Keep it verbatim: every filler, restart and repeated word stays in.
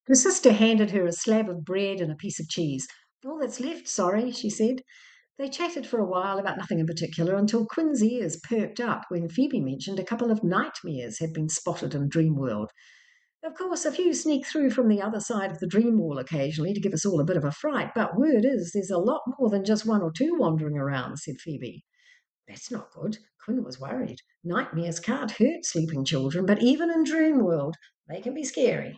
Her sister handed her a slab of bread and a piece of cheese. All that's left, sorry, she said. They chatted for a while about nothing in particular until Quinn's ears perked up when Phoebe mentioned a couple of nightmares had been spotted in Dreamworld. Of course, a few sneak through from the other side of the dream wall occasionally to give us all a bit of a fright, but word is there's a lot more than just one or two wandering around, said Phoebe. That's not good. Quinn was worried. Nightmares can't hurt sleeping children, but even in Dreamworld, they can be scary.